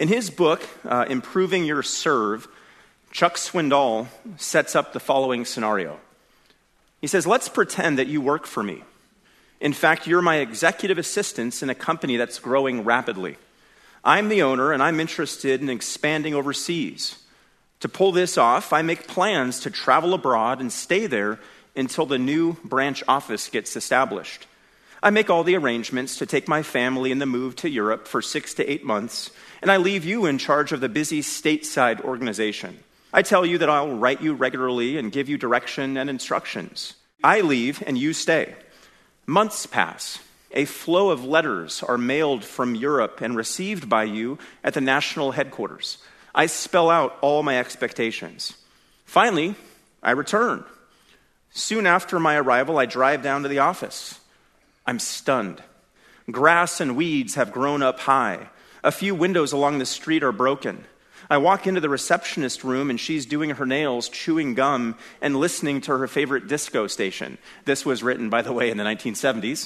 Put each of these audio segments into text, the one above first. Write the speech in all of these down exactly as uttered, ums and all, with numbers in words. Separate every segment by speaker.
Speaker 1: In his book, uh, Improving Your Serve, Chuck Swindoll sets up the following scenario. He says, let's pretend that you work for me. In fact, you're my executive assistants in a company that's growing rapidly. I'm the owner, and I'm interested in expanding overseas. To pull this off, I make plans to travel abroad and stay there until the new branch office gets established. I make all the arrangements to take my family in the move to Europe for six to eight months, and I leave you in charge of the busy stateside organization. I tell you that I'll write you regularly and give you direction and instructions. I leave and you stay. Months pass. A flow of letters are mailed from Europe and received by you at the national headquarters. I spell out all my expectations. Finally, I return. Soon after my arrival, I drive down to the office. I'm stunned. Grass and weeds have grown up high. A few windows along the street are broken. I walk into the receptionist room and she's doing her nails, chewing gum, and listening to her favorite disco station. This was written, by the way, in the nineteen seventies.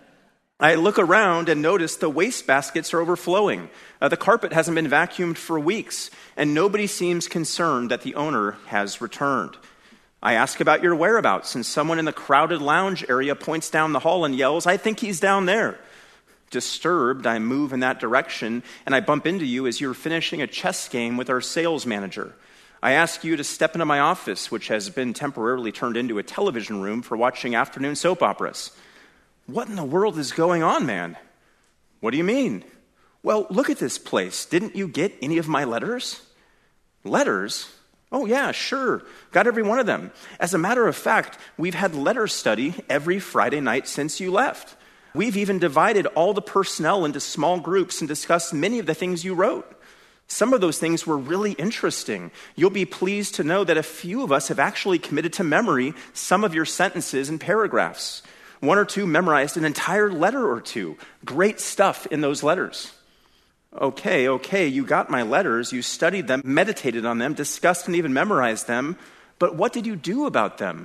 Speaker 1: I look around and notice the wastebaskets are overflowing. Uh, the carpet hasn't been vacuumed for weeks, and nobody seems concerned that the owner has returned. I ask about your whereabouts, and someone in the crowded lounge area points down the hall and yells, I think he's down there. Disturbed, I move in that direction, and I bump into you as you're finishing a chess game with our sales manager. I ask you to step into my office, which has been temporarily turned into a television room for watching afternoon soap operas. What in the world is going on, man? What do you mean? Well, look at this place. Didn't you get any of my letters? Letters? Oh, yeah, sure. Got every one of them. As a matter of fact, we've had letter study every Friday night since you left. We've even divided all the personnel into small groups and discussed many of the things you wrote. Some of those things were really interesting. You'll be pleased to know that a few of us have actually committed to memory some of your sentences and paragraphs. One or two memorized an entire letter or two. Great stuff in those letters. Okay, okay, you got my letters, you studied them, meditated on them, discussed and even memorized them, but what did you do about them?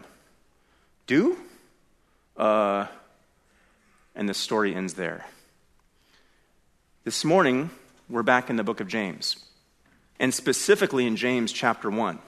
Speaker 1: Do? Uh... And the story ends there. This morning, we're back in the book of James, and specifically in James chapter one.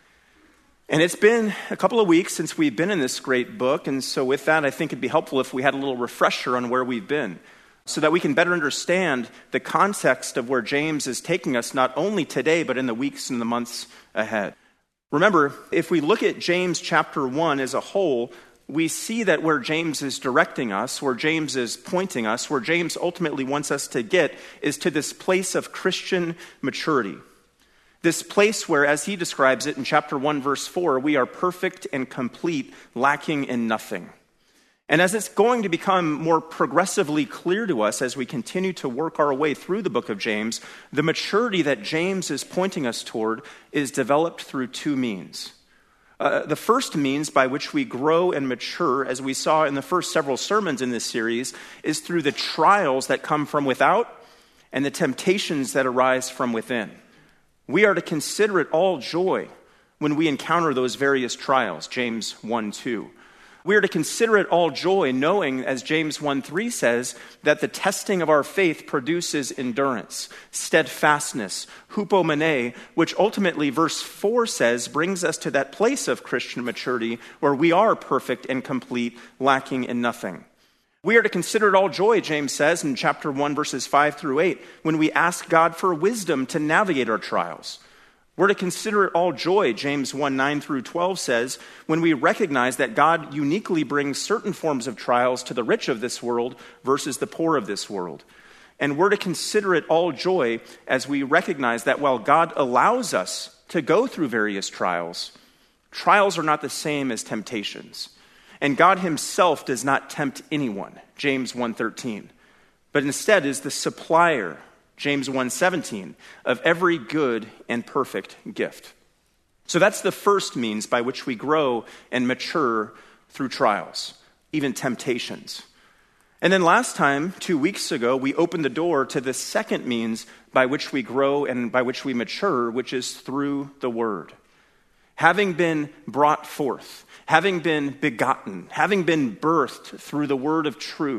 Speaker 1: And it's been a couple of weeks since we've been in this great book, and so with that, I think it'd be helpful if we had a little refresher on where we've been, so that we can better understand the context of where James is taking us, not only today, but in the weeks and the months ahead. Remember, if we look at James chapter one as a whole, we see that where James is directing us, where James is pointing us, where James ultimately wants us to get is to this place of Christian maturity. This place where, as he describes it in chapter one, verse four, we are perfect and complete, lacking in nothing. And as it's going to become more progressively clear to us as we continue to work our way through the book of James, the maturity that James is pointing us toward is developed through two means. Uh, the first means by which we grow and mature, as we saw in the first several sermons in this series, is through the trials that come from without and the temptations that arise from within. We are to consider it all joy when we encounter those various trials, James one two. We are to consider it all joy, knowing, as James one three says, that the testing of our faith produces endurance, steadfastness, hupomene, which ultimately, verse four says, brings us to that place of Christian maturity where we are perfect and complete, lacking in nothing. We are to consider it all joy, James says in chapter one, verses five through eight, when we ask God for wisdom to navigate our trials. We're to consider it all joy, James one, nine through twelve says, when we recognize that God uniquely brings certain forms of trials to the rich of this world versus the poor of this world. And we're to consider it all joy as we recognize that while God allows us to go through various trials, trials are not the same as temptations. And God himself does not tempt anyone, James one thirteen, but instead is the supplier, James one seventeen, of every good and perfect gift. So that's the first means by which we grow and mature through trials, even temptations. And then last time, two weeks ago, we opened the door to the second means by which we grow and by which we mature, which is through the word. Having been brought forth, having been begotten, having been birthed through the word of truth,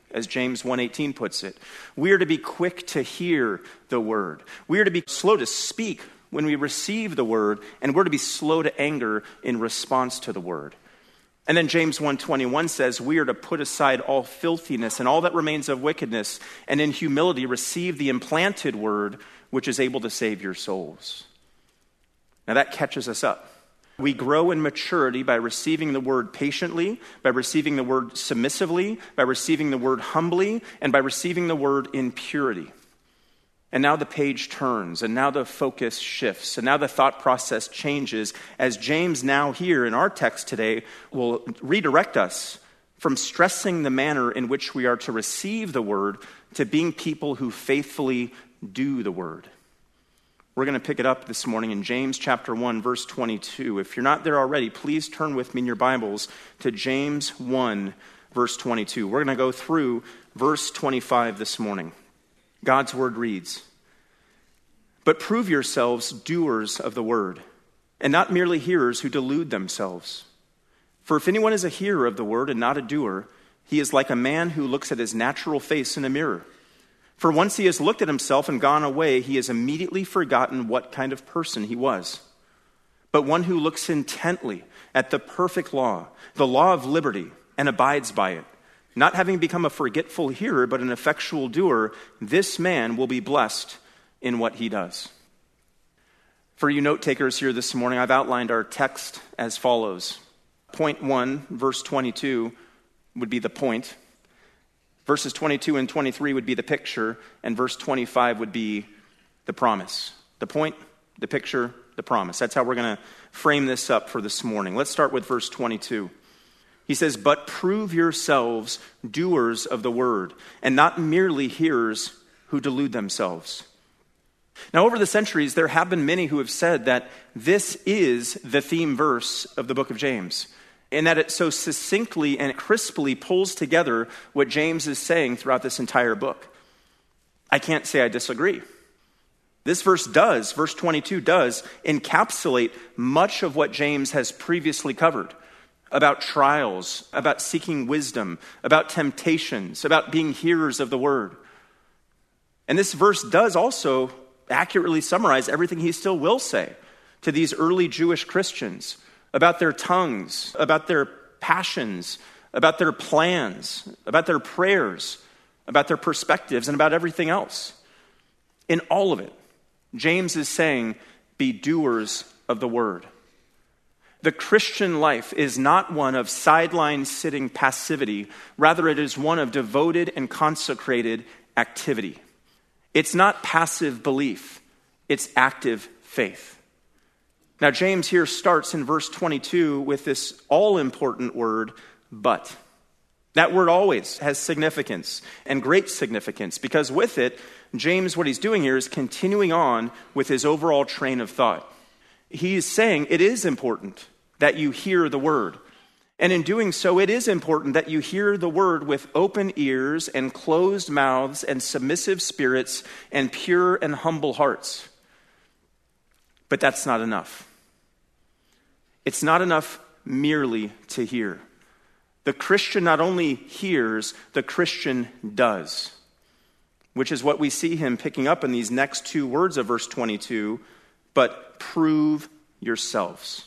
Speaker 1: as James one eighteen puts it. We are to be quick to hear the word. We are to be slow to speak when we receive the word, and we're to be slow to anger in response to the word. And then James one twenty-one says, we are to put aside all filthiness and all that remains of wickedness, and in humility receive the implanted word, which is able to save your souls. Now that catches us up. We grow in maturity by receiving the word patiently, by receiving the word submissively, by receiving the word humbly, and by receiving the word in purity. And now the page turns, and now the focus shifts, and now the thought process changes, as James now here in our text today will redirect us from stressing the manner in which we are to receive the word to being people who faithfully do the word. We're going to pick it up this morning in James chapter one, verse twenty-two. If you're not there already, please turn with me in your Bibles to James one, verse twenty-two. We're going to go through verse twenty-five this morning. God's word reads, "But prove yourselves doers of the word, and not merely hearers who delude themselves. For if anyone is a hearer of the word and not a doer, he is like a man who looks at his natural face in a mirror. For once he has looked at himself and gone away, he has immediately forgotten what kind of person he was. But one who looks intently at the perfect law, the law of liberty, and abides by it, not having become a forgetful hearer, but an effectual doer, this man will be blessed in what he does." For you note takers here this morning, I've outlined our text as follows. Point one, verse twenty-two, would be the point. Verses twenty-two and twenty-three would be the picture, and verse twenty-five would be the promise. The point, the picture, the promise. That's how we're going to frame this up for this morning. Let's start with verse twenty-two. He says, "But prove yourselves doers of the word, and not merely hearers who delude themselves." Now, over the centuries, there have been many who have said that this is the theme verse of the book of James, in that it so succinctly and crisply pulls together what James is saying throughout this entire book. I can't say I disagree. This verse does, verse twenty-two does, encapsulate much of what James has previously covered about trials, about seeking wisdom, about temptations, about being hearers of the word. And this verse does also accurately summarize everything he still will say to these early Jewish Christians about their tongues, about their passions, about their plans, about their prayers, about their perspectives, and about everything else. In all of it, James is saying, be doers of the word. The Christian life is not one of sideline sitting passivity. Rather, it is one of devoted and consecrated activity. It's not passive belief. It's active faith. Now, James here starts in verse twenty-two with this all-important word, but. That word always has significance, and great significance, because with it, James, what he's doing here is continuing on with his overall train of thought. He's saying it is important that you hear the word. And in doing so, it is important that you hear the word with open ears and closed mouths and submissive spirits and pure and humble hearts. But that's not enough. It's not enough merely to hear. The Christian not only hears, the Christian does, which is what we see him picking up in these next two words of verse twenty-two, but prove yourselves.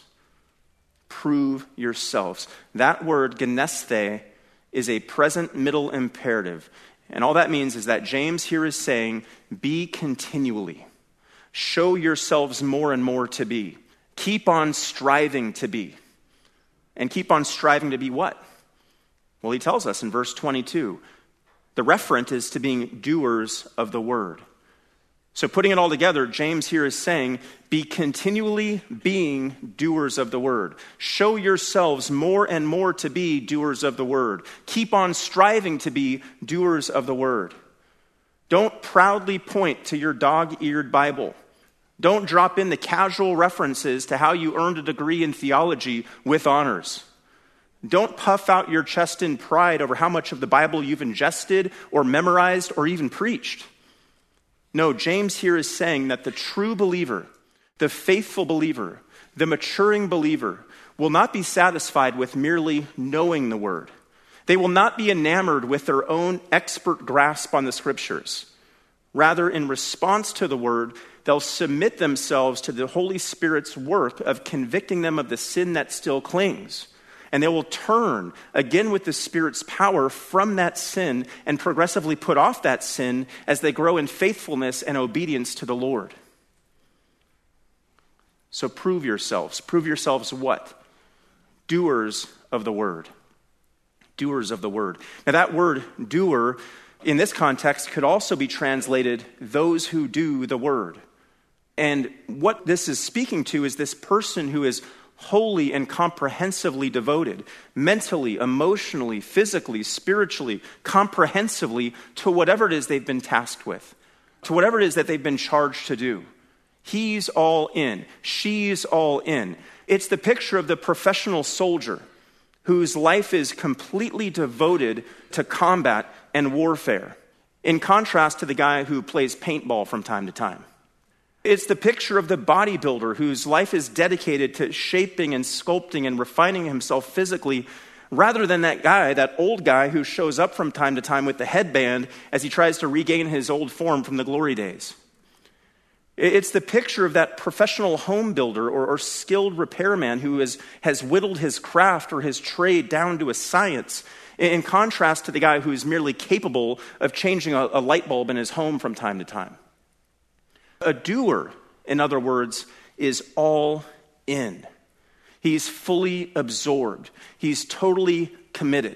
Speaker 1: Prove yourselves. That word, genesthe, is a present middle imperative. And all that means is that James here is saying, be continually. Show yourselves more and more to be. Keep on striving to be. And keep on striving to be what? Well, he tells us in verse twenty-two, the referent is to being doers of the word. So putting it all together, James here is saying, be continually being doers of the word. Show yourselves more and more to be doers of the word. Keep on striving to be doers of the word. Don't proudly point to your dog-eared Bible. Don't drop in the casual references to how you earned a degree in theology with honors. Don't puff out your chest in pride over how much of the Bible you've ingested or memorized or even preached. No, James here is saying that the true believer, the faithful believer, the maturing believer will not be satisfied with merely knowing the word, They will not be enamored with their own expert grasp on the scriptures. Rather, in response to the word, they'll submit themselves to the Holy Spirit's work of convicting them of the sin that still clings. And they will turn, again with the Spirit's power, from that sin and progressively put off that sin as they grow in faithfulness and obedience to the Lord. So prove yourselves. Prove yourselves what? Doers of the word. Doers of the word. Now that word, doer, in this context could also be translated, those who do the word. And what this is speaking to is this person who is wholly and comprehensively devoted, mentally, emotionally, physically, spiritually, comprehensively, to whatever it is they've been tasked with, to whatever it is that they've been charged to do. He's all in. She's all in. It's the picture of the professional soldier whose life is completely devoted to combat and warfare, in contrast to the guy who plays paintball from time to time. It's the picture of the bodybuilder whose life is dedicated to shaping and sculpting and refining himself physically, rather than that guy, that old guy who shows up from time to time with the headband as he tries to regain his old form from the glory days. It's the picture of that professional home builder or, or skilled repairman who is, has whittled his craft or his trade down to a science, in contrast to the guy who's merely capable of changing a, a light bulb in his home from time to time. A doer, in other words, is all in. He's fully absorbed. He's totally committed.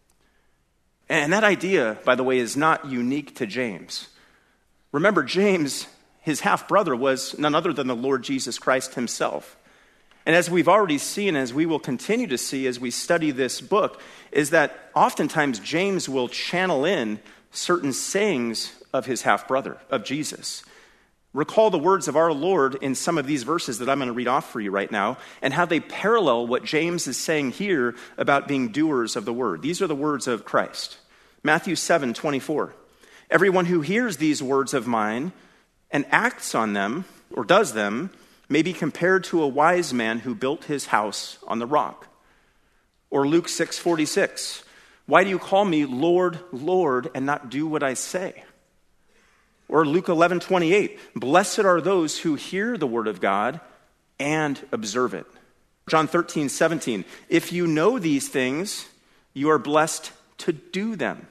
Speaker 1: And that idea, by the way, is not unique to James. Remember, James, his half-brother, was none other than the Lord Jesus Christ himself. And as we've already seen, as we will continue to see as we study this book, is that oftentimes James will channel in certain sayings of his half-brother, of Jesus. Recall the words of our Lord in some of these verses that I'm going to read off for you right now, and how they parallel what James is saying here about being doers of the word. These are the words of Christ. Matthew seven twenty-four. Everyone who hears these words of mine and acts on them, or does them, may be compared to a wise man who built his house on the rock. Or Luke six forty-six. Why do you call me Lord, Lord, and not do what I say? Or Luke eleven twenty-eight, blessed are those who hear the word of God and observe it. John thirteen seventeen, if you know these things, you are blessed to do them.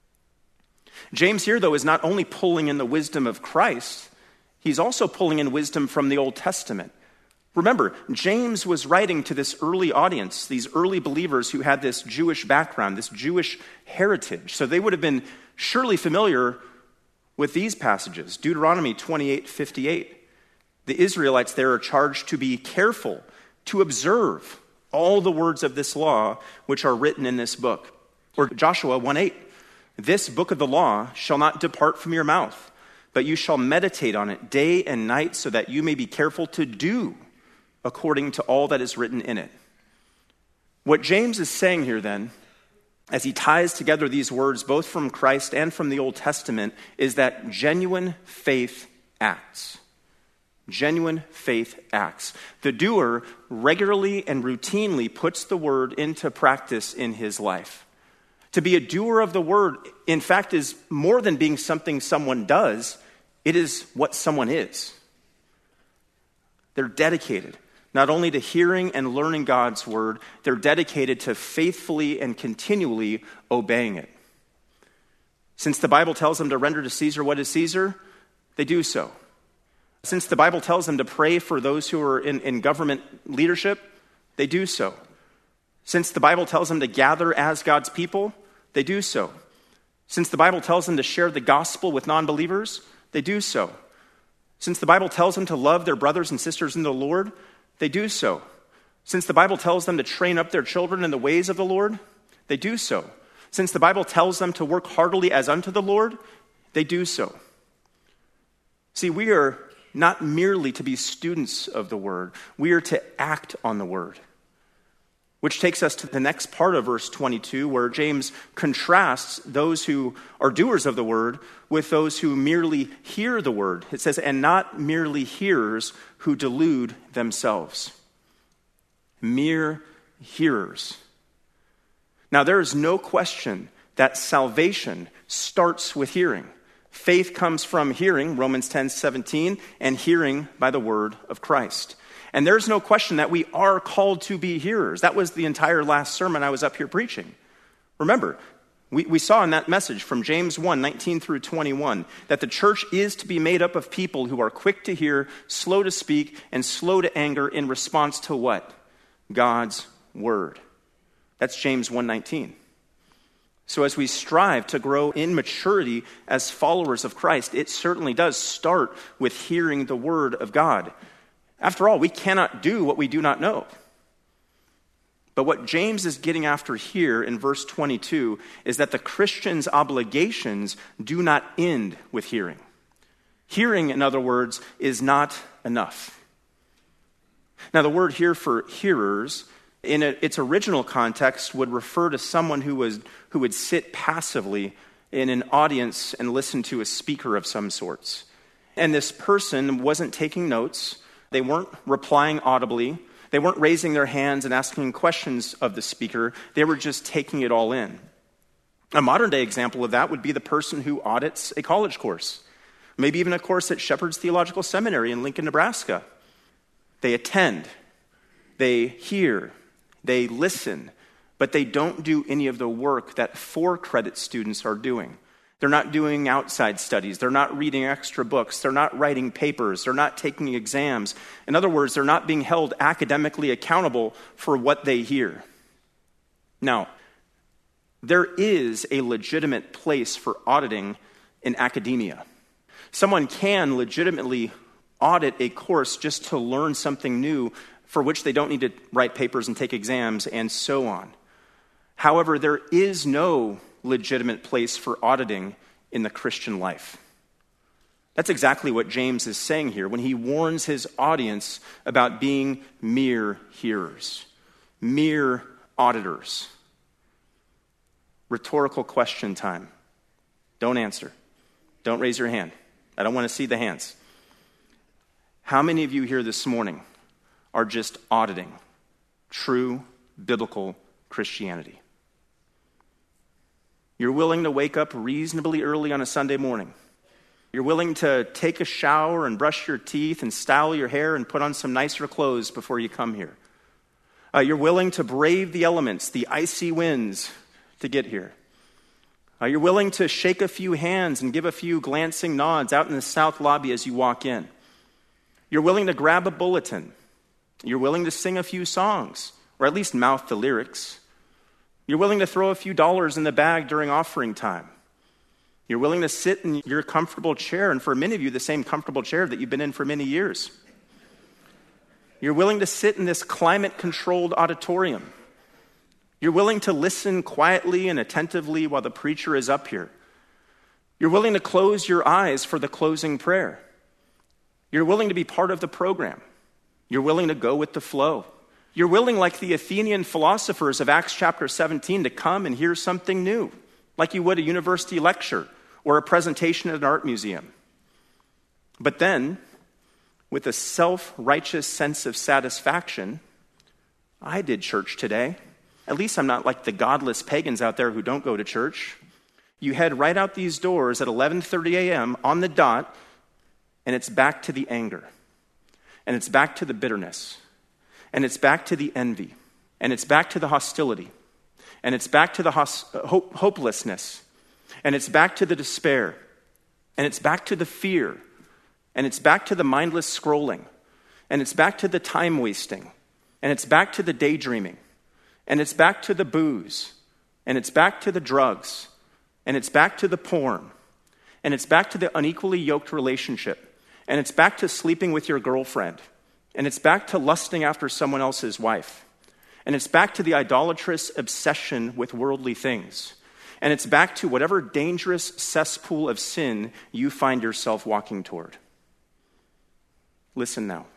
Speaker 1: James here, though, is not only pulling in the wisdom of Christ, he's also pulling in wisdom from the Old Testament. Remember, James was writing to this early audience, these early believers who had this Jewish background, this Jewish heritage. So they would have been surely familiar with these passages. Deuteronomy twenty-eight fifty-eight. The Israelites there are charged to be careful, to observe all the words of this law which are written in this book. Or Joshua one eight. This book of the law shall not depart from your mouth, but you shall meditate on it day and night so that you may be careful to do according to all that is written in it. What James is saying here then, as he ties together these words both from Christ and from the Old Testament, is that genuine faith acts. Genuine faith acts. The doer regularly and routinely puts the word into practice in his life. To be a doer of the word, in fact, is more than being something someone does. It is what someone is. They're dedicated not only to hearing and learning God's word, they're dedicated to faithfully and continually obeying it. Since the Bible tells them to render to Caesar what is Caesar, they do so. Since the Bible tells them to pray for those who are in, in government leadership, they do so. Since the Bible tells them to gather as God's people, they do so. Since the Bible tells them to share the gospel with non-believers, they do so. Since the Bible tells them to love their brothers and sisters in the Lord, they do so. Since the Bible tells them to train up their children in the ways of the Lord, they do so. Since the Bible tells them to work heartily as unto the Lord, they do so. See, we are not merely to be students of the word, we are to act on the word. Which takes us to the next part of verse twenty-two, where James contrasts those who are doers of the word with those who merely hear the word. It says, and not merely hearers who delude themselves. Mere hearers. Now, there is no question that salvation starts with hearing. Faith comes from hearing, Romans ten seventeen, and hearing by the word of Christ. And there's no question that we are called to be hearers. That was the entire last sermon I was up here preaching. Remember, we, we saw in that message from James one, nineteen through twenty-one, that the church is to be made up of people who are quick to hear, slow to speak, and slow to anger in response to what? God's word. That's James one nineteen. So as we strive to grow in maturity as followers of Christ, it certainly does start with hearing the word of God. After all, we cannot do what we do not know. But what James is getting after here in verse twenty-two is that the Christian's obligations do not end with hearing. Hearing, in other words, is not enough. Now, the word here for hearers, in a, its original context, would refer to someone who was who would sit passively in an audience and listen to a speaker of some sorts. And this person wasn't taking notes. They weren't replying audibly. They weren't raising their hands and asking questions of the speaker. They were just taking it all in. A modern-day example of that would be the person who audits a college course, maybe even a course at Shepherd's Theological Seminary in Lincoln, Nebraska. They attend, they hear, they listen, but they don't do any of the work that for-credit students are doing. They're not doing outside studies. They're not reading extra books. They're not writing papers. They're not taking exams. In other words, they're not being held academically accountable for what they hear. Now, there is a legitimate place for auditing in academia. Someone can legitimately audit a course just to learn something new for which they don't need to write papers and take exams and so on. However, there is no legitimate place for auditing in the Christian life. That's exactly what James is saying here when he warns his audience about being mere hearers, mere auditors. Rhetorical question time. Don't answer. Don't raise your hand. I don't want to see the hands. How many of you here this morning are just auditing true biblical Christianity? You're willing to wake up reasonably early on a Sunday morning. You're willing to take a shower and brush your teeth and style your hair and put on some nicer clothes before you come here. Uh, you're willing to brave the elements, the icy winds, to get here. Uh, you're willing to shake a few hands and give a few glancing nods out in the south lobby as you walk in. You're willing to grab a bulletin. You're willing to sing a few songs, or at least mouth the lyrics. You're willing to throw a few dollars in the bag during offering time. You're willing to sit in your comfortable chair, and for many of you, the same comfortable chair that you've been in for many years. You're willing to sit in this climate-controlled auditorium. You're willing to listen quietly and attentively while the preacher is up here. You're willing to close your eyes for the closing prayer. You're willing to be part of the program. You're willing to go with the flow. You're willing, like the Athenian philosophers of Acts chapter seventeen, to come and hear something new, like you would a university lecture or a presentation at an art museum. But then, with a self-righteous sense of satisfaction, I did church today. At least I'm not like the godless pagans out there who don't go to church. You head right out these doors at eleven thirty a.m. on the dot, and it's back to the anger, and it's back to the bitterness, and it's back to the envy, and it's back to the hostility, and it's back to the hos- hope- hopelessness, and it's back to the despair, and it's back to the fear, and it's back to the mindless scrolling, and it's back to the time wasting, and it's back to the daydreaming, and it's back to the booze, and it's back to the drugs, and it's back to the porn, and it's back to the unequally yoked relationship, and it's back to sleeping with your girlfriend, and it's back to lusting after someone else's wife. And it's back to the idolatrous obsession with worldly things. And it's back to whatever dangerous cesspool of sin you find yourself walking toward. Listen now.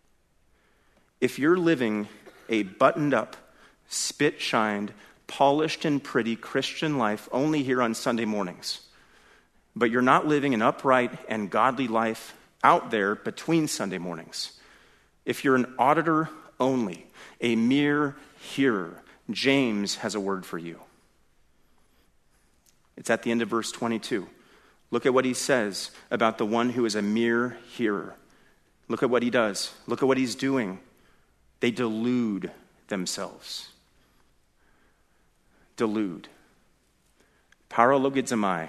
Speaker 1: If you're living a buttoned-up, spit-shined, polished and pretty Christian life only here on Sunday mornings, but you're not living an upright and godly life out there between Sunday mornings, if you're an auditor only, a mere hearer, James has a word for you. It's at the end of verse twenty-two. Look at what he says about the one who is a mere hearer. Look at what he does. Look at what he's doing. They delude themselves. Delude. Paralogizomai.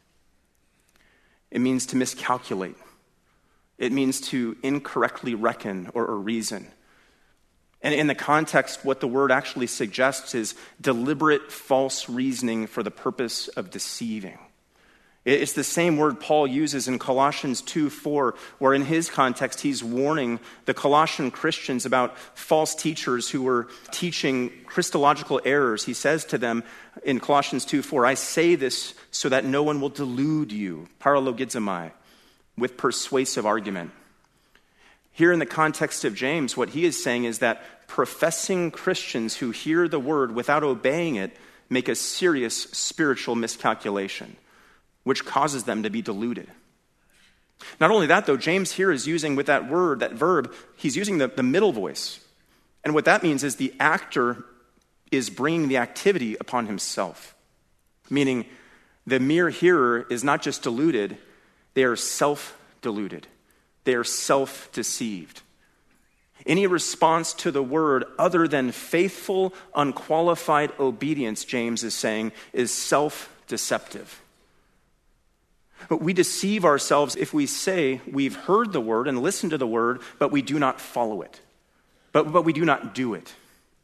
Speaker 1: It means to miscalculate. It means to incorrectly reckon or, or reason. And in the context, what the word actually suggests is deliberate false reasoning for the purpose of deceiving. It's the same word Paul uses in Colossians two four, where in his context he's warning the Colossian Christians about false teachers who were teaching Christological errors. He says to them in Colossians two four, I say this so that no one will delude you, paralogizomai, with persuasive argument. Here in the context of James, what he is saying is that professing Christians who hear the word without obeying it make a serious spiritual miscalculation, which causes them to be deluded. Not only that, though, James here is using with that word, that verb, he's using the, the middle voice. And what that means is the actor is bringing the activity upon himself. Meaning the mere hearer is not just deluded, they are self-deluded. They are self-deceived. Any response to the word other than faithful, unqualified obedience, James is saying, is self-deceptive. But we deceive ourselves if we say we've heard the word and listened to the word, but we do not follow it. But, but we do not do it.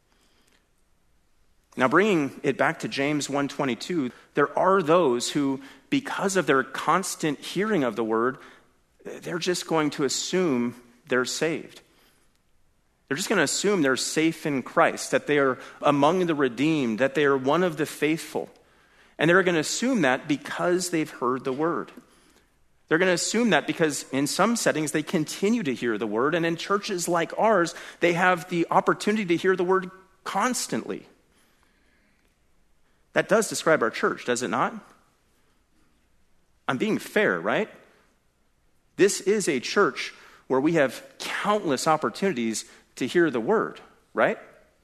Speaker 1: Now, bringing it back to James one twenty-two, there are those who, because of their constant hearing of the word, they're just going to assume they're saved. They're just going to assume they're safe in Christ, that they are among the redeemed, that they are one of the faithful. And they're going to assume that because they've heard the word. They're going to assume that because in some settings they continue to hear the word, and in churches like ours, they have the opportunity to hear the word constantly. That does describe our church, does it not? I'm being fair, right? This is a church where we have countless opportunities to hear the word, right?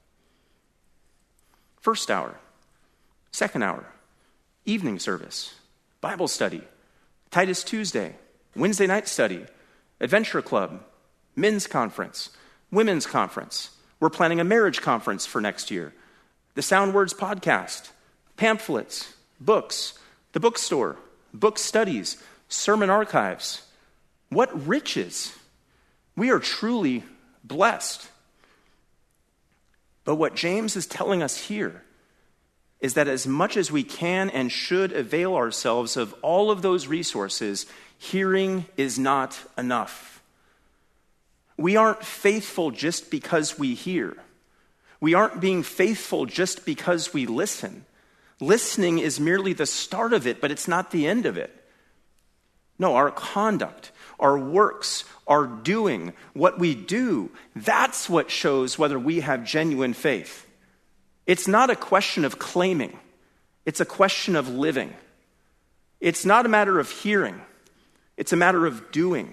Speaker 1: First hour, second hour, evening service, Bible study, Titus Tuesday, Wednesday night study, adventure club, men's conference, women's conference. We're planning a marriage conference for next year. The Sound Words podcast, pamphlets, books, the bookstore, book studies, sermon archives. What riches! We are truly blessed. But what James is telling us here is that as much as we can and should avail ourselves of all of those resources, hearing is not enough. We aren't faithful just because we hear. We aren't being faithful just because we listen. Listening is merely the start of it, but it's not the end of it. No, our conduct, our works, our doing, what we do, that's what shows whether we have genuine faith. It's not a question of claiming. It's a question of living. It's not a matter of hearing. It's a matter of doing.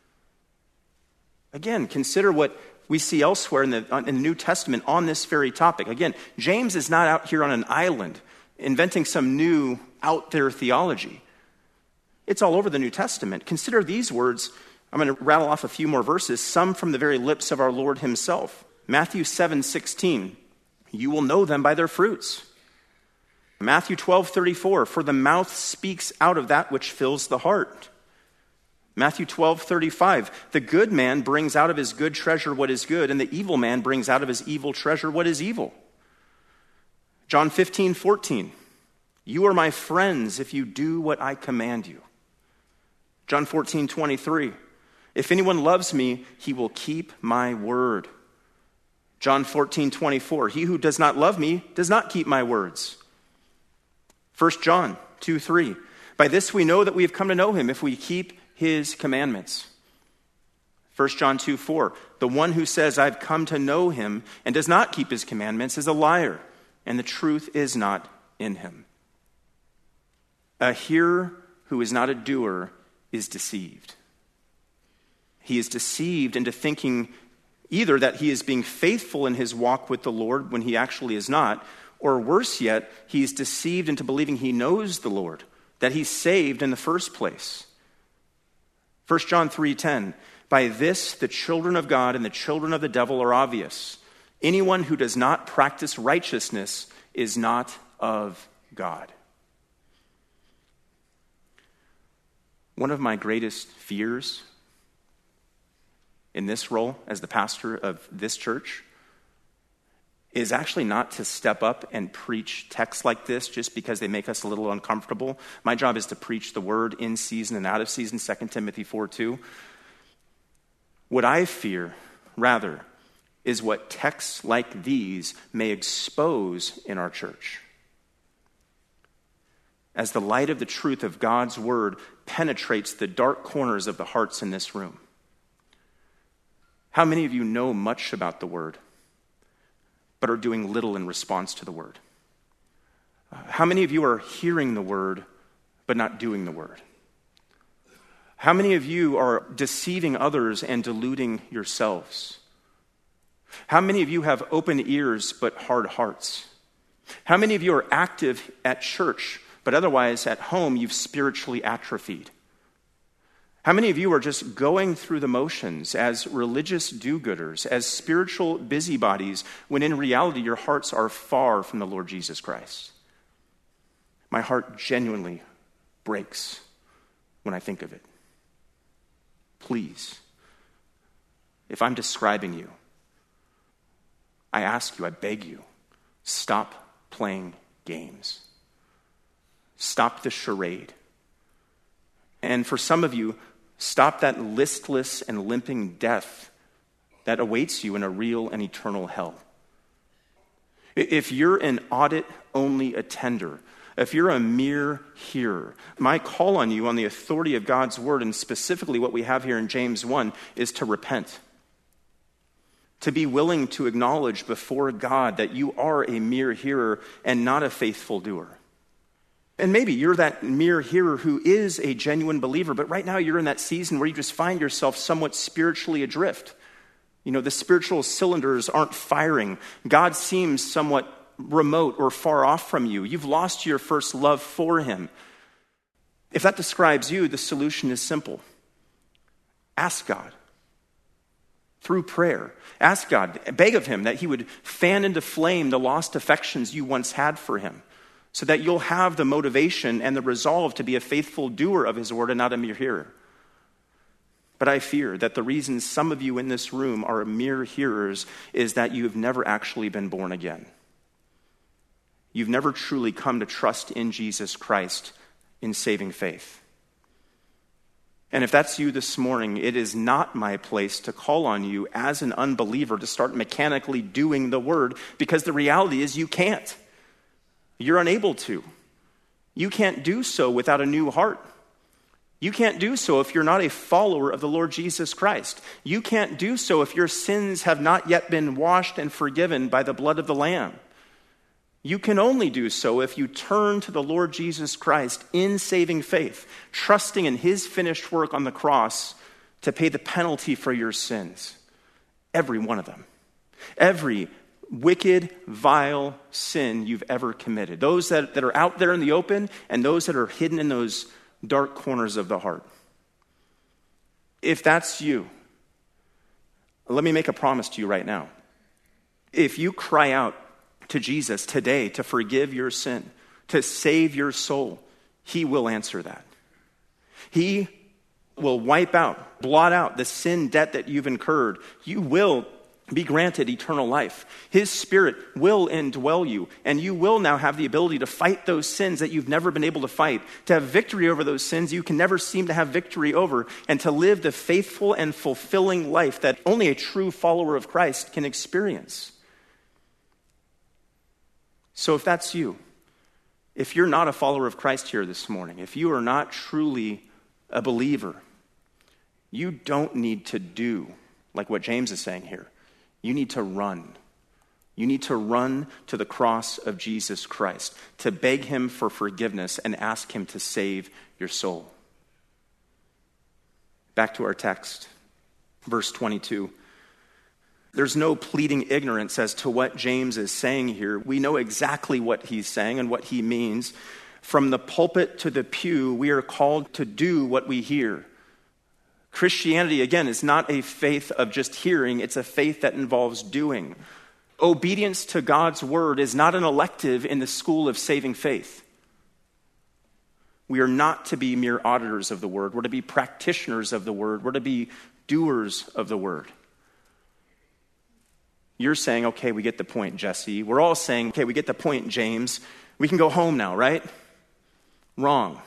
Speaker 1: Again, consider what we see elsewhere in the, in the New Testament on this very topic. Again, James is not out here on an island inventing some new out there theology. It's all over the New Testament. Consider these words. I'm going to rattle off a few more verses, some from the very lips of our Lord himself. Matthew seven sixteen. You will know them by their fruits. Matthew twelve thirty-four. For the mouth speaks out of that which fills the heart. Matthew twelve thirty-five. The good man brings out of his good treasure what is good, and the evil man brings out of his evil treasure what is evil. John fifteen fourteen. You are my friends if you do what I command you. John fourteen twenty-three. If anyone loves me, he will keep my word. John fourteen twenty-four. He who does not love me does not keep my words. First John two three. By this we know that we have come to know him if we keep his commandments. First John two four. The one who says I've come to know him and does not keep his commandments is a liar, and the truth is not in him. A hearer who is not a doer is deceived. He is deceived into thinking Either that he is being faithful in his walk with the Lord when he actually is not, or worse yet, he's deceived into believing he knows the Lord, that he's saved in the first place. First John three ten, by this the children of God and the children of the devil are obvious. Anyone who does not practice righteousness is not of God. One of my greatest fears in this role as the pastor of this church is actually not to step up and preach texts like this just because they make us a little uncomfortable. My job is to preach the word in season and out of season, Second Timothy four two. What I fear, rather, is what texts like these may expose in our church. As the light of the truth of God's word penetrates the dark corners of the hearts in this room. How many of you know much about the word, but are doing little in response to the word? How many of you are hearing the word, but not doing the word? How many of you are deceiving others and deluding yourselves? How many of you have open ears, but hard hearts? How many of you are active at church, but otherwise at home you've spiritually atrophied? How many of you are just going through the motions as religious do-gooders, as spiritual busybodies, when in reality your hearts are far from the Lord Jesus Christ? My heart genuinely breaks when I think of it. Please, if I'm describing you, I ask you, I beg you, stop playing games. Stop the charade. And for some of you, stop that listless and limping death that awaits you in a real and eternal hell. If you're an audit-only attender, if you're a mere hearer, my call on you on the authority of God's word, and specifically what we have here in James one, is to repent. To be willing to acknowledge before God that you are a mere hearer and not a faithful doer. And maybe you're that mere hearer who is a genuine believer, but right now you're in that season where you just find yourself somewhat spiritually adrift. You know, the spiritual cylinders aren't firing. God seems somewhat remote or far off from you. You've lost your first love for him. If that describes you, the solution is simple. Ask God. Through prayer. Ask God, beg of him that he would fan into flame the lost affections you once had for him, so that you'll have the motivation and the resolve to be a faithful doer of his word and not a mere hearer. But I fear that the reason some of you in this room are mere hearers is that you have never actually been born again. You've never truly come to trust in Jesus Christ in saving faith. And if that's you this morning, it is not my place to call on you as an unbeliever to start mechanically doing the word, because the reality is you can't. You're unable to. You can't do so without a new heart. You can't do so if you're not a follower of the Lord Jesus Christ. You can't do so if your sins have not yet been washed and forgiven by the blood of the Lamb. You can only do so if you turn to the Lord Jesus Christ in saving faith, trusting in his finished work on the cross to pay the penalty for your sins. Every one of them. Every wicked, vile sin you've ever committed. Those that, that are out there in the open and those that are hidden in those dark corners of the heart. If that's you, let me make a promise to you right now. If you cry out to Jesus today to forgive your sin, to save your soul, he will answer that. He will wipe out, blot out the sin debt that you've incurred. You will be granted eternal life. His Spirit will indwell you, and you will now have the ability to fight those sins that you've never been able to fight, to have victory over those sins you can never seem to have victory over, and to live the faithful and fulfilling life that only a true follower of Christ can experience. So if that's you, if you're not a follower of Christ here this morning, if you are not truly a believer, you don't need to do like what James is saying here. You need to run. You need to run to the cross of Jesus Christ, to beg him for forgiveness and ask him to save your soul. Back to our text, verse twenty-two. There's no pleading ignorance as to what James is saying here. We know exactly what he's saying and what he means. From the pulpit to the pew, we are called to do what we hear. Christianity, again, is not a faith of just hearing. It's a faith that involves doing. Obedience to God's word is not an elective in the school of saving faith. We are not to be mere auditors of the word. We're to be practitioners of the word. We're to be doers of the word. You're saying, okay, we get the point, Jesse. We're all saying, okay, we get the point, James. We can go home now, right? Wrong.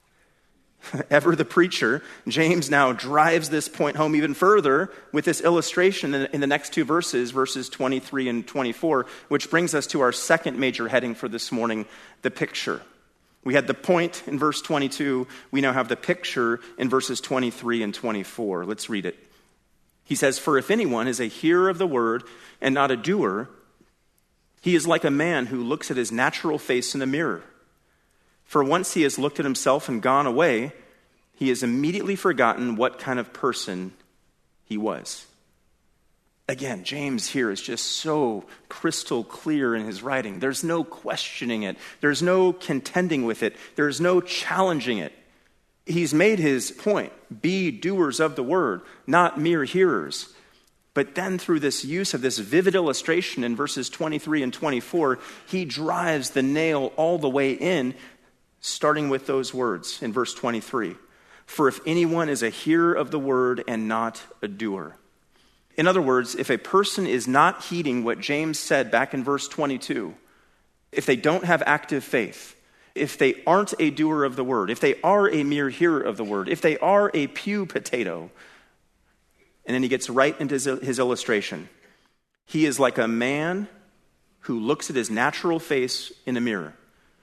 Speaker 1: Ever the preacher, James now drives this point home even further with this illustration in the next two verses, verses twenty-three and twenty-four, which brings us to our second major heading for this morning, the picture. We had the point in verse twenty-two. We now have the picture in verses twenty-three and twenty-four. Let's read it. He says, "For if anyone is a hearer of the word and not a doer, he is like a man who looks at his natural face in the mirror. For once he has looked at himself and gone away, he has immediately forgotten what kind of person he was." Again, James here is just so crystal clear in his writing. There's no questioning it. There's no contending with it. There's no challenging it. He's made his point. Be doers of the word, not mere hearers. But then through this use of this vivid illustration in verses twenty-three and twenty-four, he drives the nail all the way in, starting with those words in verse twenty-three. For if anyone is a hearer of the word and not a doer. In other words, if a person is not heeding what James said back in verse twenty-two, if they don't have active faith, if they aren't a doer of the word, if they are a mere hearer of the word, if they are a pew potato, and then he gets right into his, his illustration. He is like a man who looks at his natural face in a mirror.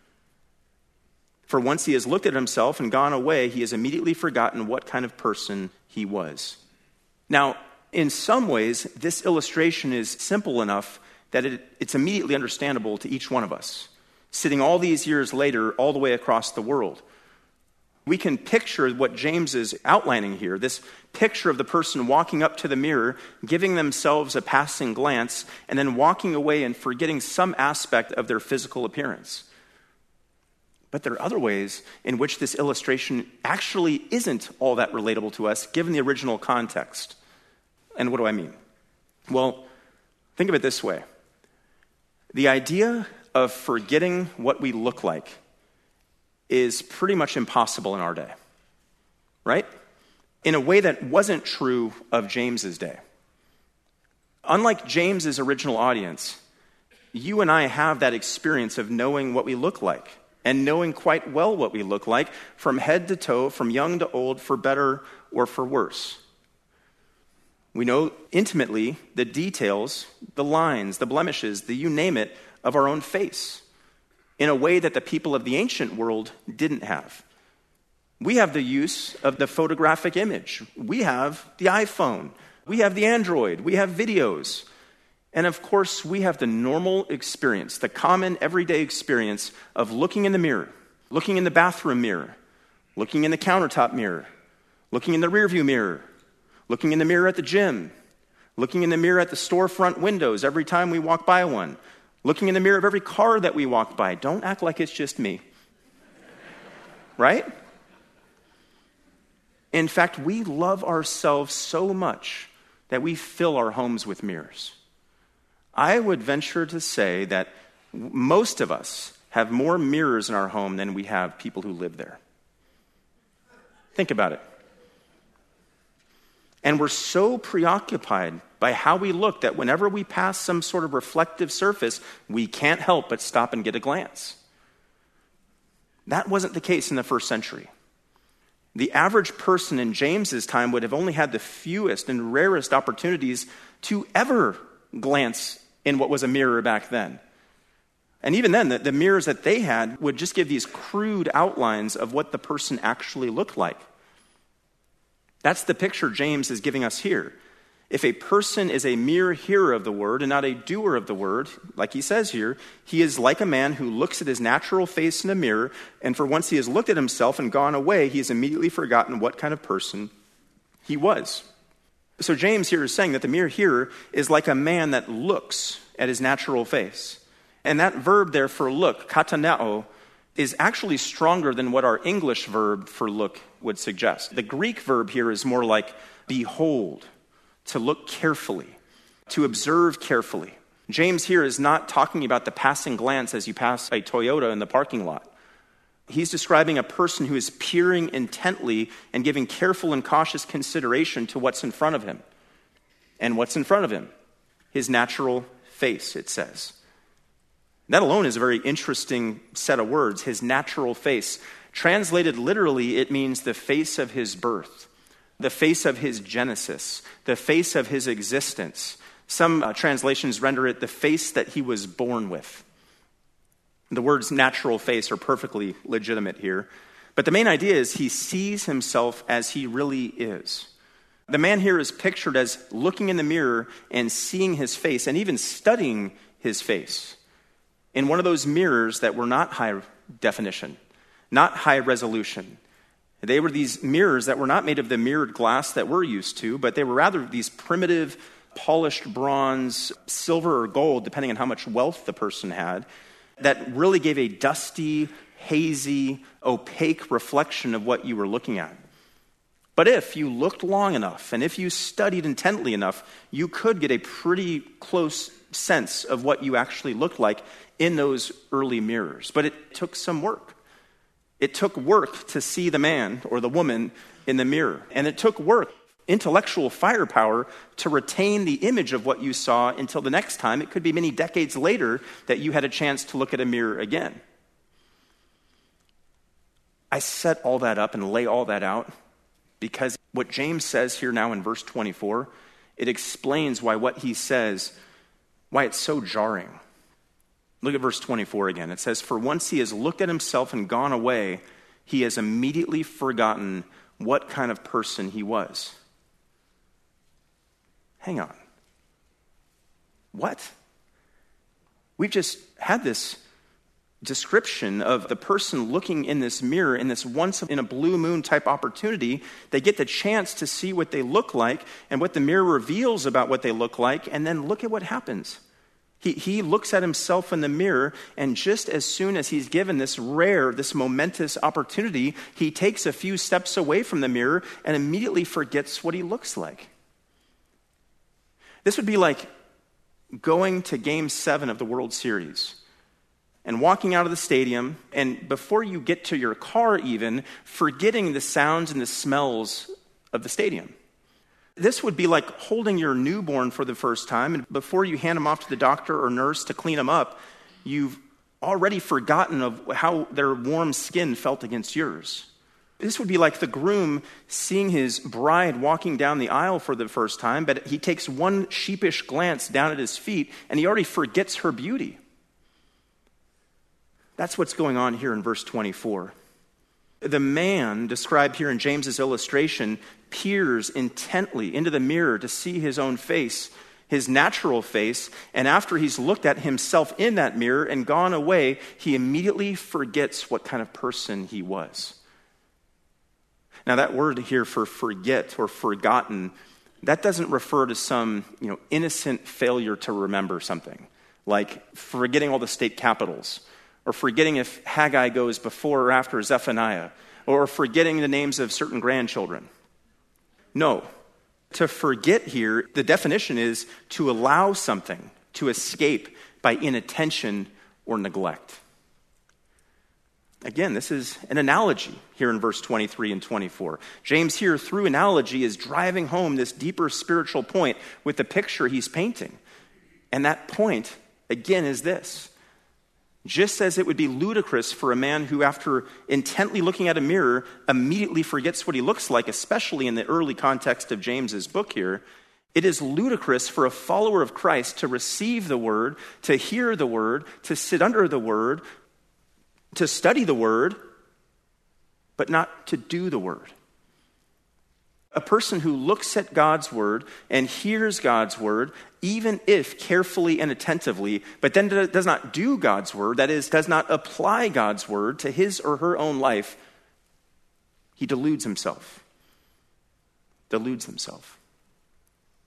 Speaker 1: For once he has looked at himself and gone away, he has immediately forgotten what kind of person he was. Now, in some ways, this illustration is simple enough that it, it's immediately understandable to each one of us, sitting all these years later all the way across the world. We can picture what James is outlining here, this picture of the person walking up to the mirror, giving themselves a passing glance, and then walking away and forgetting some aspect of their physical appearance. But there are other ways in which this illustration actually isn't all that relatable to us, given the original context. And what do I mean? Well, think of it this way. The idea of forgetting what we look like is pretty much impossible in our day, right? In a way that wasn't true of James's day. Unlike James's original audience, you and I have that experience of knowing what we look like and knowing quite well what we look like from head to toe, from young to old, for better or for worse. We know intimately the details, the lines, the blemishes, the you name it, of our own face in a way that the people of the ancient world didn't have. We have the use of the photographic image. We have the iPhone. We have the Android. We have videos. And of course, we have the normal experience, the common everyday experience of looking in the mirror, looking in the bathroom mirror, looking in the countertop mirror, looking in the rearview mirror, looking in the mirror at the gym, looking in the mirror at the storefront windows every time we walk by one, looking in the mirror of every car that we walk by. Don't act like it's just me. Right? In fact, we love ourselves so much that we fill our homes with mirrors. I would venture to say that most of us have more mirrors in our home than we have people who live there. Think about it. And we're so preoccupied by how we look that whenever we pass some sort of reflective surface, we can't help but stop and get a glance. That wasn't the case in the first century. The average person in James's time would have only had the fewest and rarest opportunities to ever glance in what was a mirror back then. And even then, the, the mirrors that they had would just give these crude outlines of what the person actually looked like. That's the picture James is giving us here. If a person is a mere hearer of the word and not a doer of the word, like he says here, he is like a man who looks at his natural face in a mirror, and for once he has looked at himself and gone away, he has immediately forgotten what kind of person he was. So James here is saying that the mirror here is like a man that looks at his natural face. And that verb there for look, kataneo, is actually stronger than what our English verb for look would suggest. The Greek verb here is more like behold, to look carefully, to observe carefully. James here is not talking about the passing glance as you pass a Toyota in the parking lot. He's describing a person who is peering intently and giving careful and cautious consideration to what's in front of him. And what's in front of him? His natural face, it says. That alone is a very interesting set of words, his natural face. Translated literally, it means the face of his birth, the face of his genesis, the face of his existence. Some uh, translations render it the face that he was born with. The words natural face are perfectly legitimate here. But the main idea is he sees himself as he really is. The man here is pictured as looking in the mirror and seeing his face and even studying his face in one of those mirrors that were not high definition, not high resolution. They were these mirrors that were not made of the mirrored glass that we're used to, but they were rather these primitive, polished bronze, silver or gold, depending on how much wealth the person had, that really gave a dusty, hazy, opaque reflection of what you were looking at. But if you looked long enough, and if you studied intently enough, you could get a pretty close sense of what you actually looked like in those early mirrors. But it took some work. It took work to see the man or the woman in the mirror. And it took work, intellectual firepower, to retain the image of what you saw until the next time. It could be many decades later that you had a chance to look at a mirror again. I set all that up and lay all that out because what James says here now in verse twenty-four, it explains why what he says, why it's so jarring. Look at verse twenty-four again. It says, "For once he has looked at himself and gone away, he has immediately forgotten what kind of person he was." Hang on. What? We've just had this description of the person looking in this mirror in this once in a blue moon type opportunity. They get the chance to see what they look like and what the mirror reveals about what they look like, and then look at what happens. He, he looks at himself in the mirror, and just as soon as he's given this rare, this momentous opportunity, he takes a few steps away from the mirror and immediately forgets what he looks like. This would be like going to Game seven of the World Series and walking out of the stadium, and before you get to your car even, forgetting the sounds and the smells of the stadium. This would be like holding your newborn for the first time, and before you hand them off to the doctor or nurse to clean them up, you've already forgotten of how their warm skin felt against yours. This would be like the groom seeing his bride walking down the aisle for the first time, but he takes one sheepish glance down at his feet, and he already forgets her beauty. That's what's going on here in verse twenty-four. The man described here in James's illustration peers intently into the mirror to see his own face, his natural face, and after he's looked at himself in that mirror and gone away, he immediately forgets what kind of person he was. Now that word here for forget or forgotten, that doesn't refer to some, you know, innocent failure to remember something, like forgetting all the state capitals, or forgetting if Haggai goes before or after Zephaniah, or forgetting the names of certain grandchildren. No. To forget here, the definition is to allow something to escape by inattention or neglect. Again, this is an analogy here in verse twenty-three and twenty-four. James here, through analogy, is driving home this deeper spiritual point with the picture he's painting. And that point, again, is this. Just as it would be ludicrous for a man who, after intently looking at a mirror, immediately forgets what he looks like, especially in the early context of James's book here, it is ludicrous for a follower of Christ to receive the word, to hear the word, to sit under the word, to study the word, but not to do the word. A person who looks at God's word and hears God's word, even if carefully and attentively, but then does not do God's word, that is, does not apply God's word to his or her own life, he deludes himself. Deludes himself.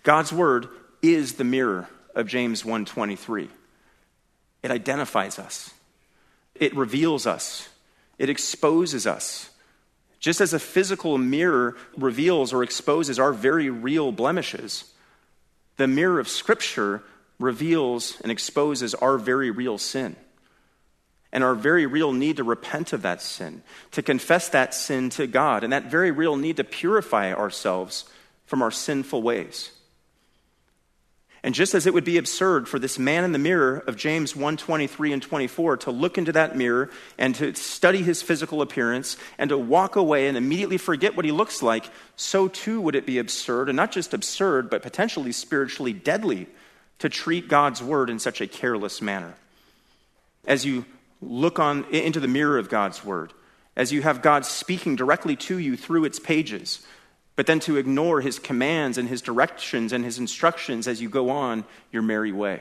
Speaker 1: God's word is the mirror of James one twenty-three. It identifies us. It reveals us. It exposes us. Just as a physical mirror reveals or exposes our very real blemishes, the mirror of Scripture reveals and exposes our very real sin and our very real need to repent of that sin, to confess that sin to God, and that very real need to purify ourselves from our sinful ways. And just as it would be absurd for this man in the mirror of James one twenty-three and twenty-four to look into that mirror and to study his physical appearance and to walk away and immediately forget what he looks like, so too would it be absurd, and not just absurd, but potentially spiritually deadly, to treat God's word in such a careless manner. As you look on into the mirror of God's word, as you have God speaking directly to you through its pages, but then to ignore his commands and his directions and his instructions as you go on your merry way.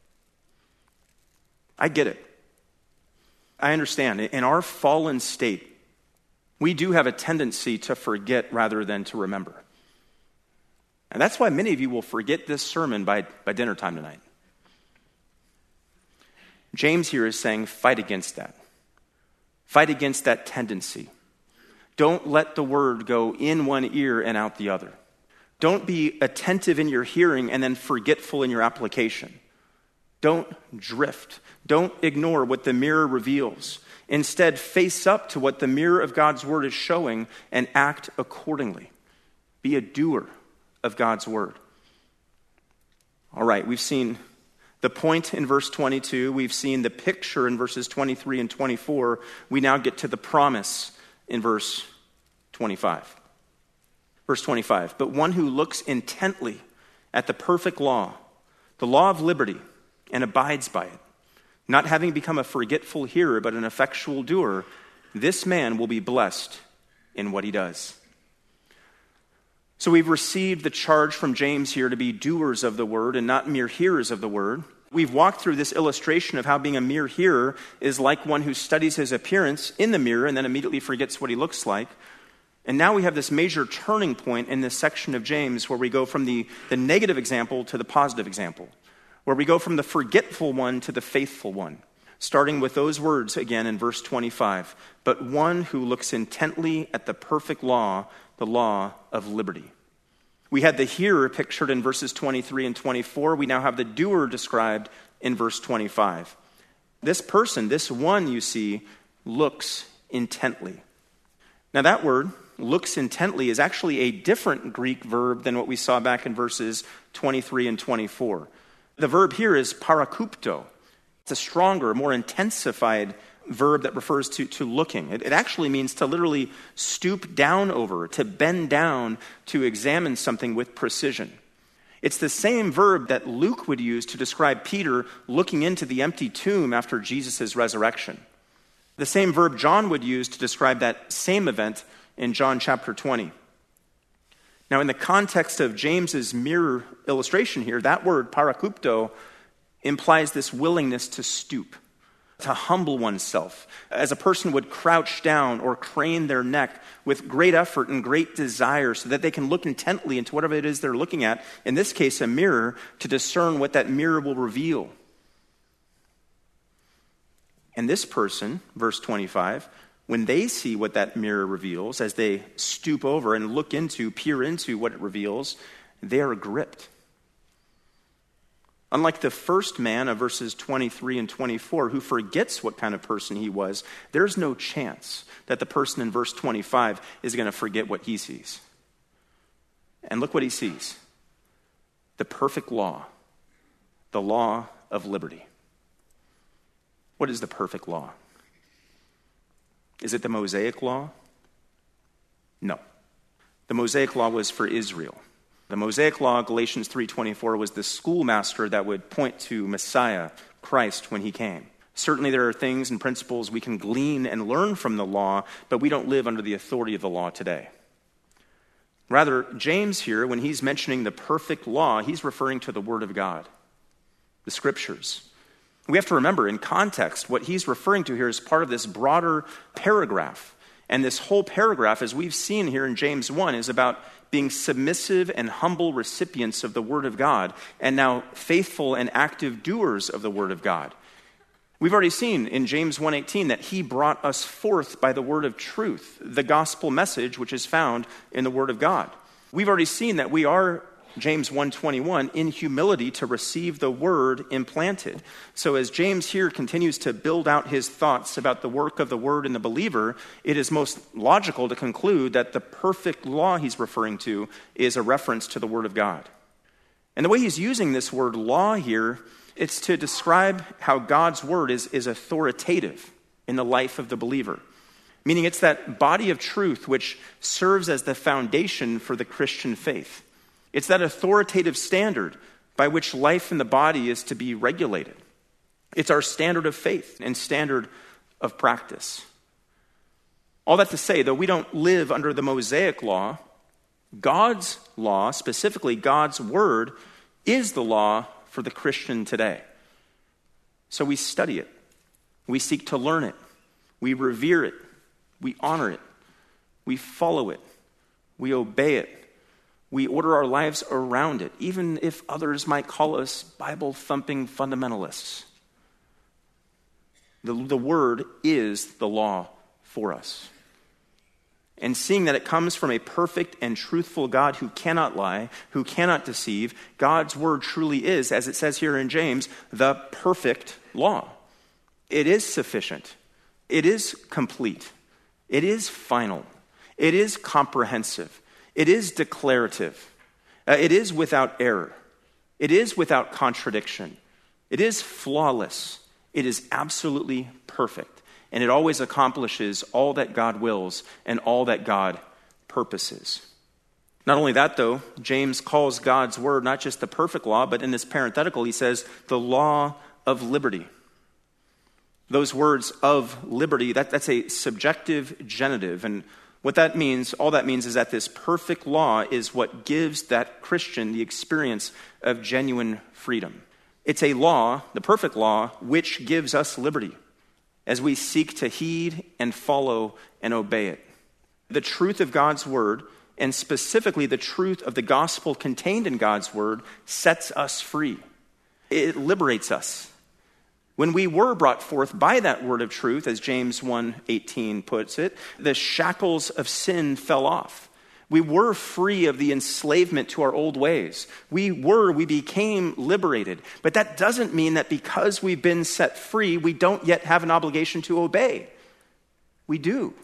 Speaker 1: I get it. I understand. In our fallen state, we do have a tendency to forget rather than to remember. And that's why many of you will forget this sermon by, by dinner time tonight. James here is saying, fight against that. Fight against that tendency. Don't let the word go in one ear and out the other. Don't be attentive in your hearing and then forgetful in your application. Don't drift. Don't ignore what the mirror reveals. Instead, face up to what the mirror of God's word is showing and act accordingly. Be a doer of God's word. All right, we've seen the point in verse twenty-two. We've seen the picture in verses twenty-three and twenty-four. We now get to the promise in verse twenty-five. Verse twenty-five, but one who looks intently at the perfect law, the law of liberty, and abides by it, not having become a forgetful hearer, but an effectual doer, this man will be blessed in what he does. So we've received the charge from James here to be doers of the word and not mere hearers of the word. We've walked through this illustration of how being a mere hearer is like one who studies his appearance in the mirror and then immediately forgets what he looks like. And now we have this major turning point in this section of James where we go from the, the negative example to the positive example, where we go from the forgetful one to the faithful one, starting with those words again in verse twenty-five. But one who looks intently at the perfect law, the law of liberty. We had the hearer pictured in verses twenty-three and twenty-four. We now have the doer described in verse twenty-five. This person, this one you see, looks intently. Now that word, looks intently, is actually a different Greek verb than what we saw back in verses twenty-three and twenty-four. The verb here is parakupto. It's a stronger, more intensified verb that refers to, to looking. It, it actually means to literally stoop down over, to bend down, to examine something with precision. It's the same verb that Luke would use to describe Peter looking into the empty tomb after Jesus' resurrection. The same verb John would use to describe that same event in John chapter twenty. Now, in the context of James's mirror illustration here, that word, parakupto, implies this willingness to stoop, to humble oneself, as a person would crouch down or crane their neck with great effort and great desire so that they can look intently into whatever it is they're looking at, in this case a mirror, to discern what that mirror will reveal. And this person, verse twenty-five, when they see what that mirror reveals, as they stoop over and look into, peer into what it reveals, they are gripped. Unlike the first man of verses twenty-three and twenty-four, who forgets what kind of person he was, there's no chance that the person in verse twenty-five is going to forget what he sees. And look what he sees. The perfect law, the law of liberty. What is the perfect law? Is it the Mosaic law? No. The Mosaic law was for Israel. The Mosaic law, Galatians three twenty-four, was the schoolmaster that would point to Messiah, Christ, when he came. Certainly there are things and principles we can glean and learn from the law, but we don't live under the authority of the law today. Rather, James here, when he's mentioning the perfect law, he's referring to the Word of God, the Scriptures. We have to remember, in context, what he's referring to here is part of this broader paragraph. And this whole paragraph, as we've seen here in James one, is about being submissive and humble recipients of the word of God, and now faithful and active doers of the word of God. We've already seen in James one eighteen that he brought us forth by the word of truth, the gospel message which is found in the word of God. We've already seen that we are, James one twenty-one, in humility to receive the word implanted. So as James here continues to build out his thoughts about the work of the word in the believer, it is most logical to conclude that the perfect law he's referring to is a reference to the word of God. And the way he's using this word law here, it's to describe how God's word is, is authoritative in the life of the believer. Meaning it's that body of truth which serves as the foundation for the Christian faith. It's that authoritative standard by which life in the body is to be regulated. It's our standard of faith and standard of practice. All that to say, though we don't live under the Mosaic law, God's law, specifically God's word, is the law for the Christian today. So we study it. We seek to learn it. We revere it. We honor it. We follow it. We obey it. We order our lives around it, even if others might call us Bible-thumping fundamentalists. The, the word is the law for us. And seeing that it comes from a perfect and truthful God who cannot lie, who cannot deceive, God's word truly is, as it says here in James, the perfect law. It is sufficient. It is complete. It is final. It is comprehensive. It is declarative. Uh, it is without error. It is without contradiction. It is flawless. It is absolutely perfect. And it always accomplishes all that God wills and all that God purposes. Not only that, though, James calls God's word not just the perfect law, but in this parenthetical, he says the law of liberty. Those words of liberty, that, that's a subjective genitive. And what that means, all that means is that this perfect law is what gives that Christian the experience of genuine freedom. It's a law, the perfect law, which gives us liberty as we seek to heed and follow and obey it. The truth of God's word, and specifically the truth of the gospel contained in God's word, sets us free. It liberates us. When we were brought forth by that word of truth, as James one eighteen puts it, the shackles of sin fell off. We were free of the enslavement to our old ways. We were, we became liberated. But that doesn't mean that because we've been set free, we don't yet have an obligation to obey. We do.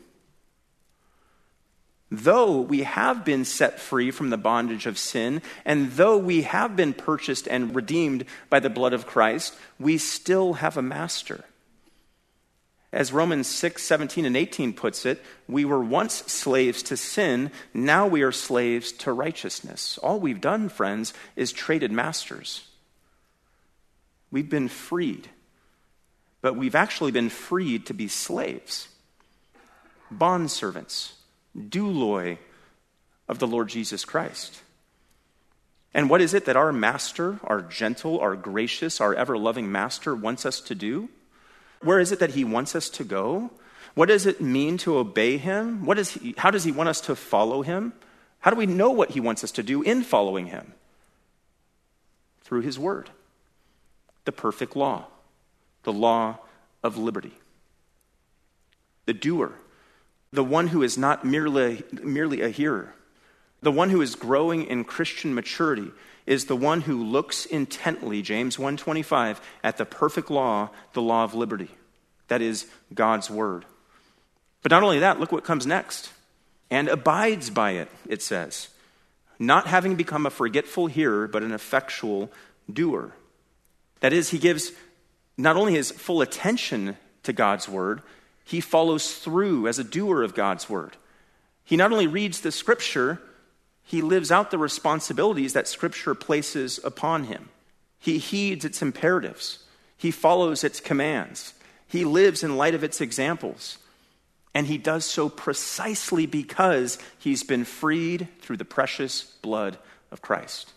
Speaker 1: Though we have been set free from the bondage of sin, and though we have been purchased and redeemed by the blood of Christ, we still have a master. As Romans six, seventeen, and eighteen puts it, we were once slaves to sin, now we are slaves to righteousness. All we've done, friends, is traded masters. We've been freed, but we've actually been freed to be slaves, bondservants, douloi of the Lord Jesus Christ. And what is it that our master, our gentle, our gracious, our ever-loving master wants us to do? Where is it that he wants us to go? What does it mean to obey him? What is he, how does he want us to follow him? How do we know what he wants us to do in following him? Through his word, the perfect law, the law of liberty. The doer, the one who is not merely, merely a hearer, the one who is growing in Christian maturity, is the one who looks intently, James one twenty-five, at the perfect law, the law of liberty. That is God's word. But not only that, look what comes next. And abides by it, it says. Not having become a forgetful hearer, but an effectual doer. That is, he gives not only his full attention to God's word, he follows through as a doer of God's word. He not only reads the scripture, he lives out the responsibilities that Scripture places upon him. He heeds its imperatives. He follows its commands. He lives in light of its examples. And he does so precisely because he's been freed through the precious blood of Christ.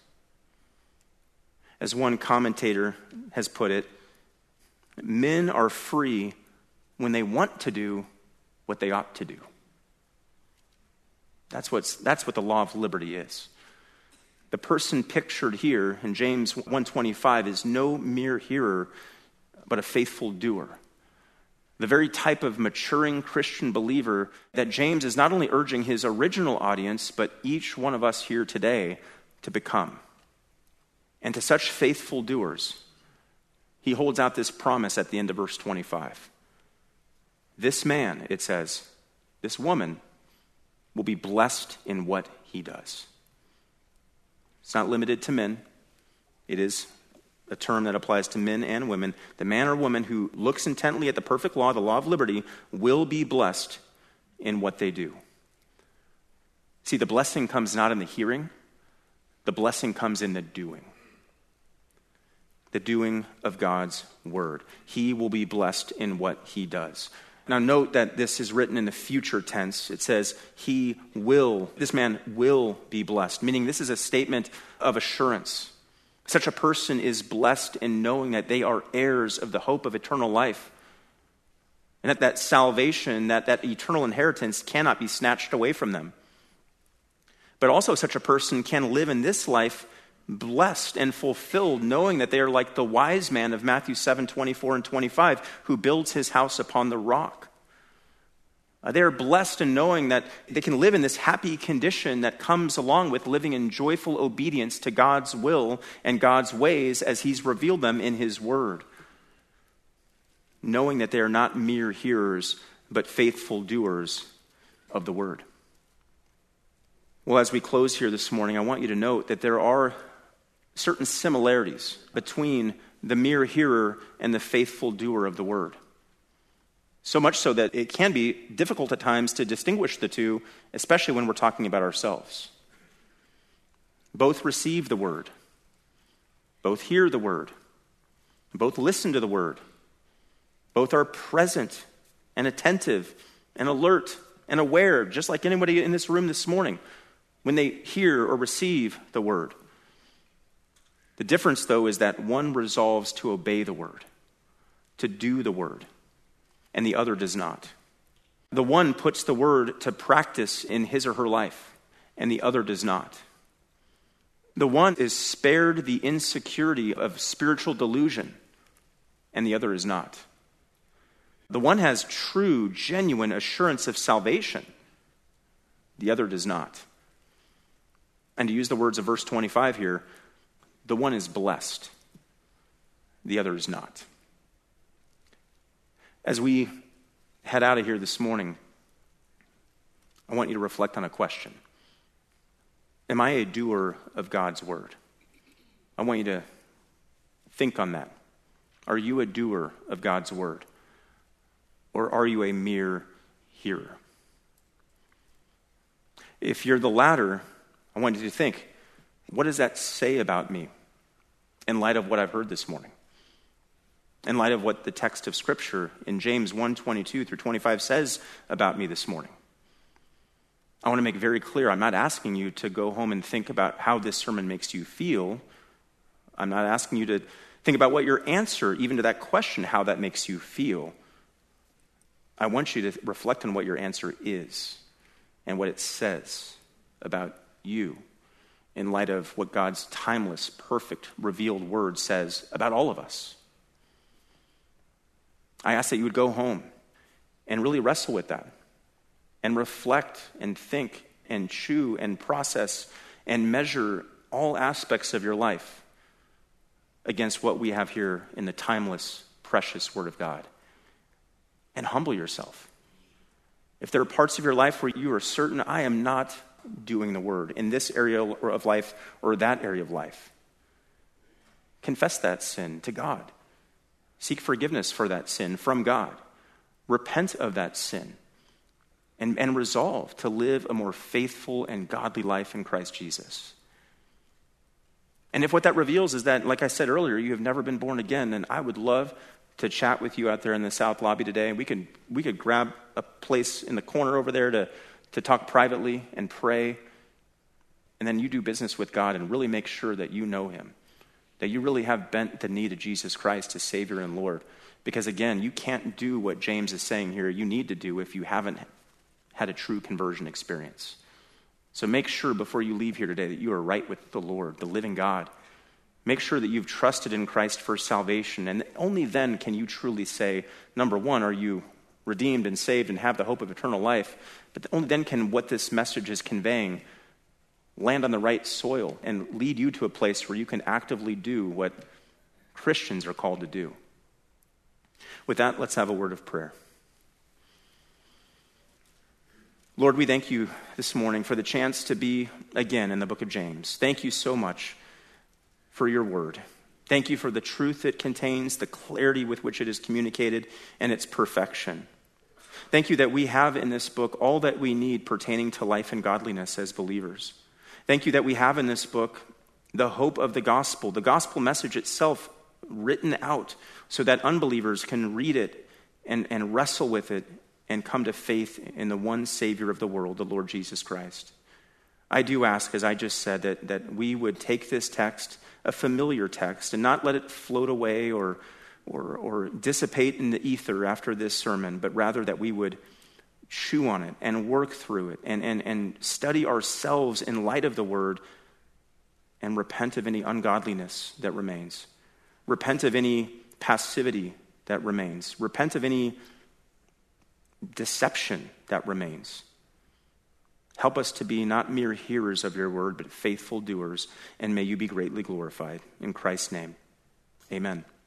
Speaker 1: As one commentator has put it, men are free when they want to do what they ought to do. That's what's that's what the law of liberty is. The person pictured here in James one twenty-five is no mere hearer, but a faithful doer. The very type of maturing Christian believer that James is not only urging his original audience, but each one of us here today to become. And to such faithful doers, he holds out this promise at the end of verse twenty-five. This man, it says, this woman will be blessed in what he does. It's not limited to men. It is a term that applies to men and women. The man or woman who looks intently at the perfect law, the law of liberty, will be blessed in what they do. See, the blessing comes not in the hearing. The blessing comes in the doing. The doing of God's word. He will be blessed in what he does. Now note that this is written in the future tense. It says, he will, this man will be blessed, meaning this is a statement of assurance. Such a person is blessed in knowing that they are heirs of the hope of eternal life. And that that salvation, that, that eternal inheritance cannot be snatched away from them. But also such a person can live in this life blessed and fulfilled, knowing that they are like the wise man of Matthew seven, twenty-four and twenty-five, who builds his house upon the rock. Uh, they are blessed in knowing that they can live in this happy condition that comes along with living in joyful obedience to God's will and God's ways as he's revealed them in his word. Knowing that they are not mere hearers, but faithful doers of the word. Well, as we close here this morning, I want you to note that there are certain similarities between the mere hearer and the faithful doer of the word. So much so that it can be difficult at times to distinguish the two, especially when we're talking about ourselves. Both receive the word. Both hear the word. Both listen to the word. Both are present and attentive and alert and aware, just like anybody in this room this morning, when they hear or receive the word. The difference, though, is that one resolves to obey the word, to do the word, and the other does not. The one puts the word to practice in his or her life, and the other does not. The one is spared the insecurity of spiritual delusion, and the other is not. The one has true, genuine assurance of salvation, the other does not. And to use the words of verse twenty-five here, the one is blessed, the other is not. As we head out of here this morning, I want you to reflect on a question. Am I a doer of God's word? I want you to think on that. Are you a doer of God's word? Or are you a mere hearer? If you're the latter, I want you to think, what does that say about me in light of what I've heard this morning? In light of what the text of Scripture in James one, twenty-two through twenty-five says about me this morning? I want to make very clear, I'm not asking you to go home and think about how this sermon makes you feel. I'm not asking you to think about what your answer, even to that question, how that makes you feel. I want you to reflect on what your answer is and what it says about you in light of what God's timeless, perfect, revealed word says about all of us. I ask that you would go home and really wrestle with that and reflect and think and chew and process and measure all aspects of your life against what we have here in the timeless, precious Word of God. And humble yourself. If there are parts of your life where you are certain, I am not doing the word in this area of life or that area of life, confess that sin to God. Seek forgiveness for that sin from God. Repent of that sin and, and resolve to live a more faithful and godly life in Christ Jesus. And if what that reveals is that, like I said earlier, you have never been born again, then I would love to chat with you out there in the South Lobby today. We could we could grab a place in the corner over there to, to talk privately and pray. And then you do business with God and really make sure that you know him, that you really have bent the knee to Jesus Christ as Savior and Lord. Because again, you can't do what James is saying here you need to do if you haven't had a true conversion experience. So make sure before you leave here today that you are right with the Lord, the living God. Make sure that you've trusted in Christ for salvation, and only then can you truly say, number one, are you redeemed and saved and have the hope of eternal life? But only then can what this message is conveying land on the right soil and lead you to a place where you can actively do what Christians are called to do. With that, let's have a word of prayer. Lord, we thank you this morning for the chance to be again in the book of James. Thank you so much for your word. Thank you for the truth it contains, the clarity with which it is communicated, and its perfection. Thank you that we have in this book all that we need pertaining to life and godliness as believers. Thank you that we have in this book the hope of the gospel, the gospel message itself written out so that unbelievers can read it and, and wrestle with it and come to faith in the one Savior of the world, the Lord Jesus Christ. I do ask, as I just said, that, that we would take this text, a familiar text, and not let it float away or, or, or dissipate in the ether after this sermon, but rather that we would chew on it and work through it and, and, and study ourselves in light of the word and repent of any ungodliness that remains. Repent of any passivity that remains. Repent of any deception that remains. Help us to be not mere hearers of your word, but faithful doers, and may you be greatly glorified. In Christ's name, amen.